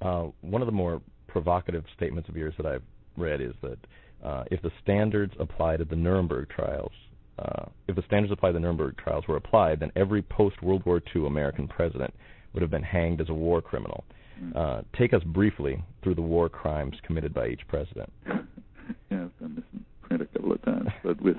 One of the more provocative statements of yours that I've read is that if the standards applied at the Nuremberg trials, were applied, then every post-World War II American president would have been hanged as a war criminal. Take us briefly through the war crimes committed by each president. Yeah, I've done this in print a couple of times, but with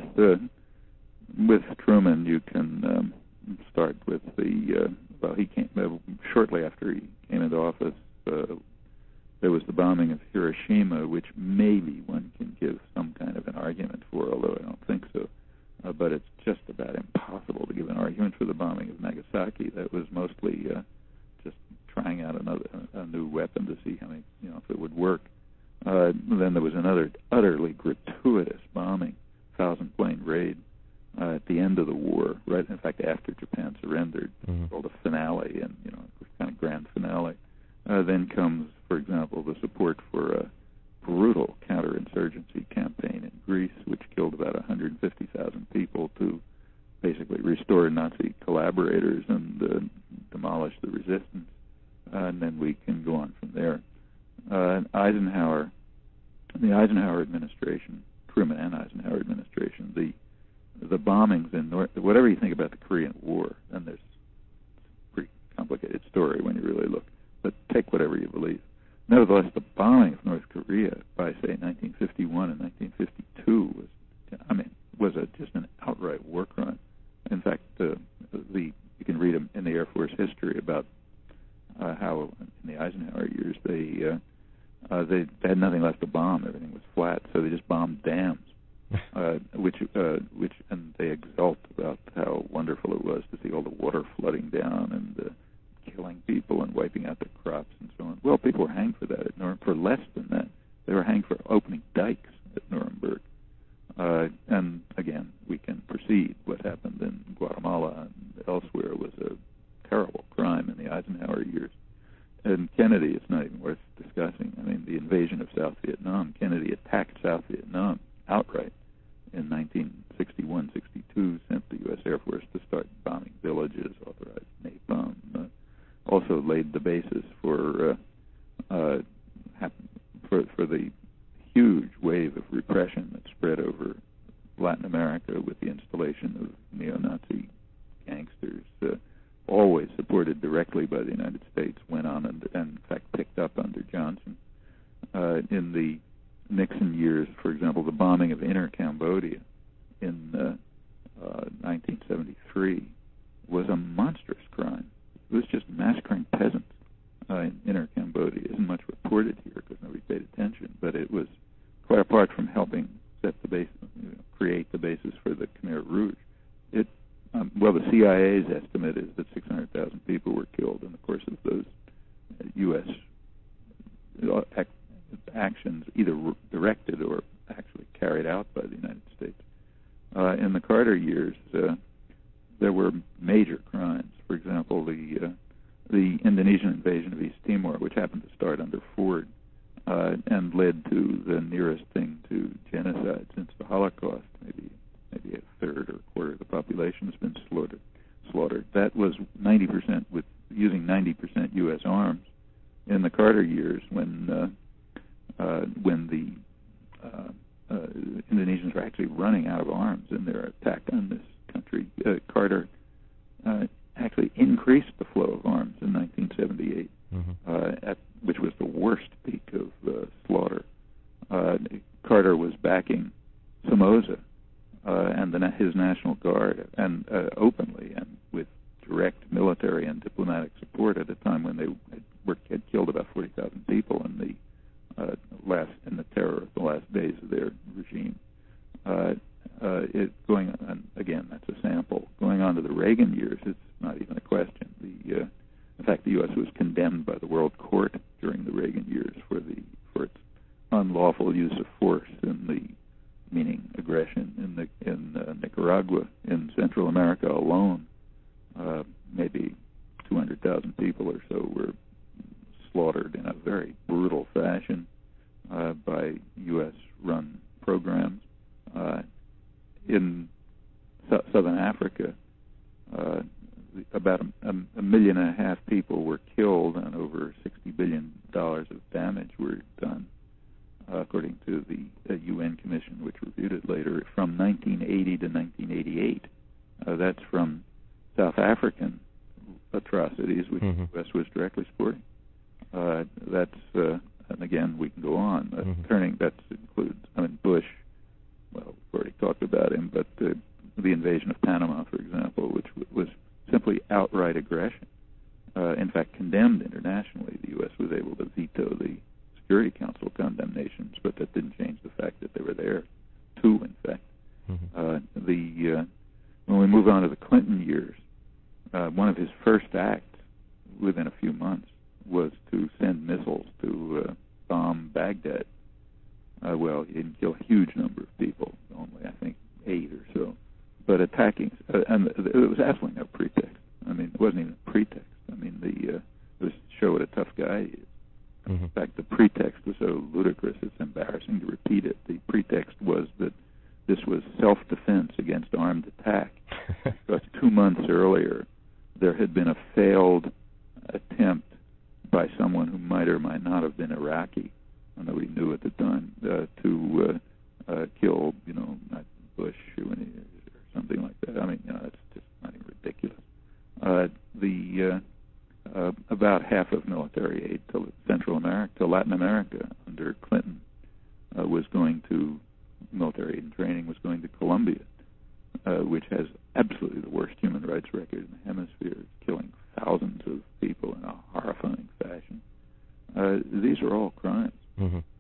Truman, you can start with he came shortly after he came into office. There was the bombing of Hiroshima, which maybe one can give some kind of an argument for, although I don't think so. But it's just about impossible to give an argument for the bombing of Nagasaki. That was mostly just trying out a new weapon to see how many, if it would work. Then there was another utterly gratuitous bombing, 1,000-plane raid at the end of the war, right? In fact, after Japan surrendered, called a finale, and kind of grand finale. Then comes, for example, the support for a brutal counterinsurgency campaign in Greece, which killed about 150,000 people to basically restore Nazi collaborators and demolish the resistance. And then we can go on from there. The Eisenhower administration, Truman and Eisenhower administration, the bombings in whatever you think about the Korean War, and there's a pretty complicated story when you really look, but take whatever you believe. Nevertheless, the bombing of North Korea by, say, 1951 and 1952 was just an outright war crime. In fact, you can read in the Air Force history about how in the Eisenhower years they had nothing left to bomb. Everything was flat, so they just bombed dams, which and they exult about how wonderful it was to see all the water flooding down and killing people and wiping out their crops and so on. Well, people were hanged for that at Nuremberg. For less than that, they were hanged for opening dikes at Nuremberg. And again, we can proceed. What happened in Guatemala and elsewhere was a terrible crime in the Eisenhower years. And Kennedy, it's not even worth discussing. I mean, the invasion of South Vietnam, Kennedy attacked South Vietnam outright in 1961-62, sent the U.S. Air Force to start bombing villages, authorized napalm, also laid the basis for the huge wave of repression that spread over Latin America with the installation of neo-Nazi gangsters, always supported directly by the United States, went on and in fact picked up under Johnson. In the Nixon years, for example, the bombing of Inner Cambodia in 1973 was a monstrous crime. It was just massacring peasants in Inner Cambodia. It isn't much reported here because nobody paid attention, but it was quite apart from helping set the base, create the basis for the Khmer Rouge. The CIA's estimate is that 600,000 people were killed in the course of those U.S. actions, either directed or actually carried out by the United States. In the Carter years, there were major crimes. For example, the Indonesian invasion of East Timor, which happened to start under Ford and led to the nearest thing to genocide since the Holocaust. Maybe a third or a quarter of the population has been slaughtered. That was 90% using 90% U.S. arms. In the Carter years, when the Indonesians were actually running out of arms in their attack on this country, Carter actually increased the flow of arms in 1978, which was the worst peak of slaughter. Carter was backing Somoza and his National Guard, and openly and with direct military and diplomatic support at a time when they had killed about 40,000 people in the terror of the last days of their regime. Going on, again, that's a sample. Going on to the Reagan years, it's not even a question. In fact, the U.S. was condemned by the World Court during the Reagan years for its unlawful use of force meaning aggression in Nicaragua. In Central America alone, maybe 200,000 people or so were slaughtered in a very brutal fashion by U.S.-run programs. In Southern Africa, about a million and a half people were killed, and over $60 billion And again, we can go on. That includes, Bush. Well, we've already talked about him, but the invasion of Panama, for example, which was simply outright aggression. In fact, condemned internationally. The U.S. was able to veto the Security Council condemnations, but that didn't change the fact that they were there, too, in fact. When we move on to the Clinton years, one of his first acts within a few months was to send missiles to bomb Baghdad. Well, he didn't kill a huge number of people, only, I think, 8 or so. But attacking, and it was absolutely no pretext. It wasn't even a pretext. It was to show what a tough guy he is. In fact, the pretext was so ludicrous, it's embarrassing to repeat it. The pretext was that this was self-defense against armed attack. Because 2 months earlier, there had been a failed attempt by someone who might or might not have been Iraqi, nobody knew at the time, to kill, not Bush or something like that. That's just not even ridiculous. About half of military aid to Latin America under Clinton military aid and training was going to Colombia, which has absolutely the worst human rights record in the hemisphere. It's killing thousands of people in a horrifying fashion. These are all crimes.